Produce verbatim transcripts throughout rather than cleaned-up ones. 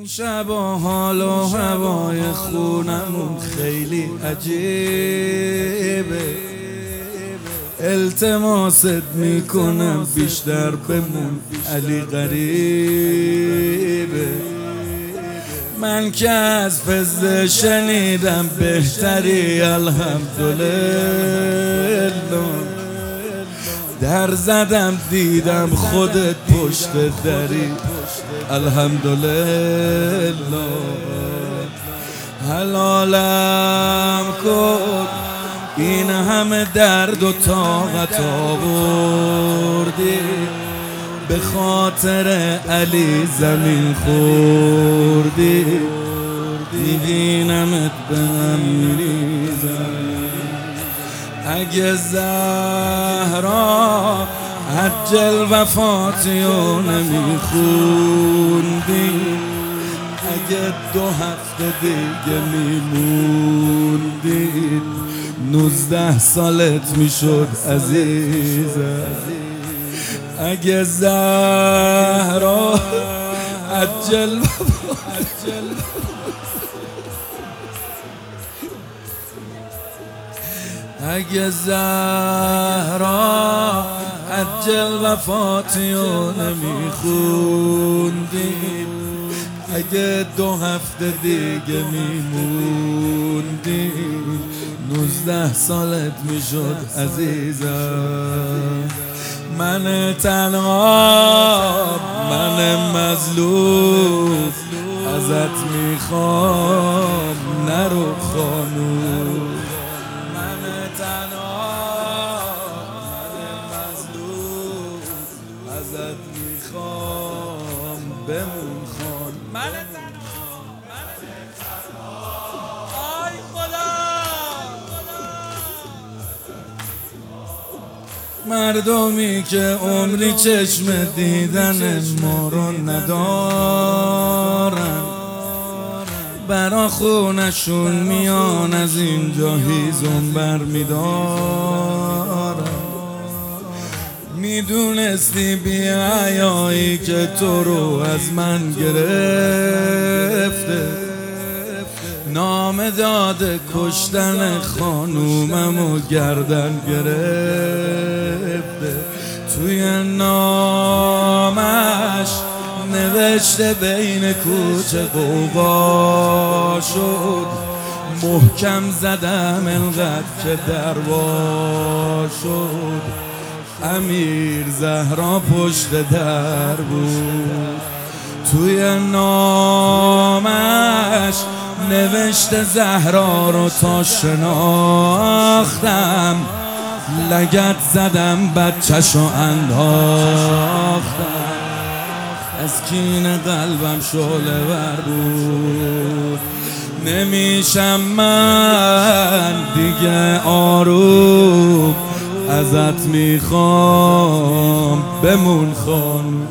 این شبا حال و هوای خونمون خیلی عجیبه. التماست میکنم بیشتر بمون، علی غریبه. من که از فضل شنیدم بهتری، الحمدلله. در زدم دیدم خودت پشت دری، الحمدلله. حلالم کن این همه درد و طاقت آوردی، به خاطر علی زمین خوردی. میبینمت به هم میریزم. اگه زهرا عجل وفاتیو نمیخوندی، اگه دو هفته دیگه میموندی، نوزده سالت میشد عزیزم. اگه زهرا عجل اگه زهرا عجل وفاتیو نمیخوندی، اگه دو هفته دیگه میموندی، نوزده سالت میشد عزیزم. من تنها، من مظلوم، ازت میخوام نرو خانوم. من تنها، من مظلوم، ازت میخوام بمون خان. من تنها، من تنها، آی خدا. مردمی که عمری چشم دیدن ما رو ندارن، برا خونشون میان از اینجا هیزم بر میدارن. میدونستی بی‌حیایی که تو رو از من گرفته، نام داده کشتن خانومم و گردن گرفته. توی نامش نوشته بین کوچه غوغا شد، محکم زدم انقدر که دروا شد. امیر زهرا پشت در بود. توی نامش نوشته زهرا رو تا شناختم، لگد زدم بچه‌شو انداختم. از کین قلبم شعله ور بود. نمیشم من دیگه آروم، ازت میخوام بمون خانوم.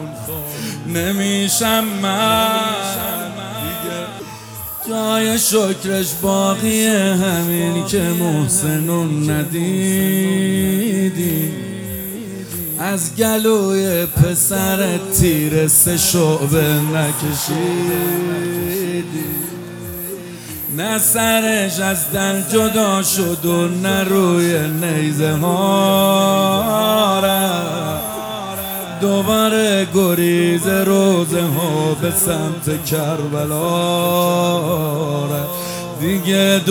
نمیشم من دیگه، جای شکرش باقیه همین که محسنون ندیدی. از گلوی پسر تیر سه شعبه نکشیدی. نه سرش از دل جدا شد و نه روی نیزه ها رفت. دوباره گریز روزه ها به سمت کربلا رفت. دیگه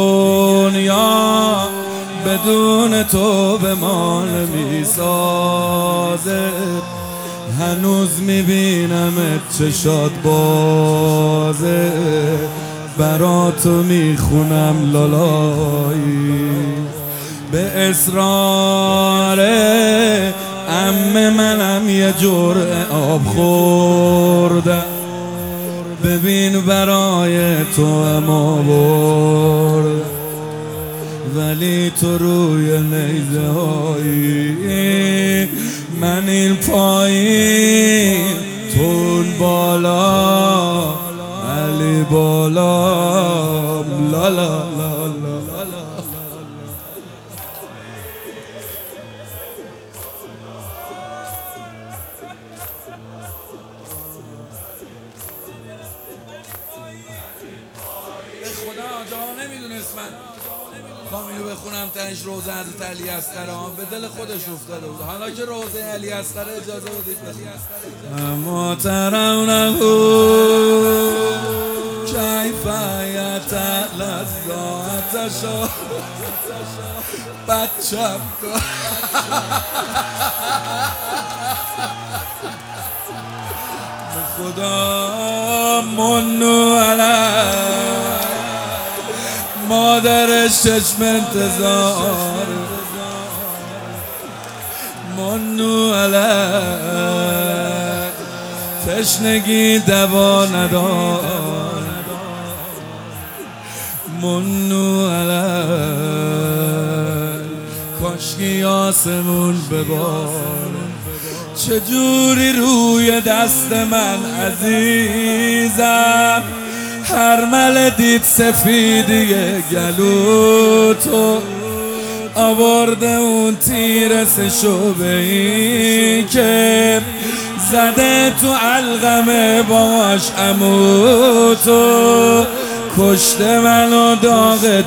دنیا بدون تو به ما نمیسازه. هنوز میبینمت چشات بازه، برا تو میخونم لالایی. به اصرار عمه منم یه جرعه آب خوردم، ببین برای تو هم آورد. ولی تو روی نیزه هایی، من این پایین تو اون بالا، علی بالا. لا لا لا لا. نمیدونست من کامیو بخونم تنش روزه حضرت علی اصغر به دل خودش افتاده بود. حالا که روزه علی اصغر اجازه بدید بخونم. محترم نبود کیفیت لذاتشو بچم کن خدا منو علی مادرش چشم انتظار منو علی تشنگی دوا ندار منو علی کاشکی آسمون ببار چجوری روی دست من عزیزم هر مل دید سفیدی گلو تو آورده اون تیر سه شعبه‌ای که زده تو علقم باش عمو تو کشته منو داغ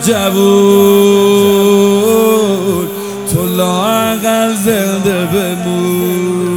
جوون تو لااقل زنده بمون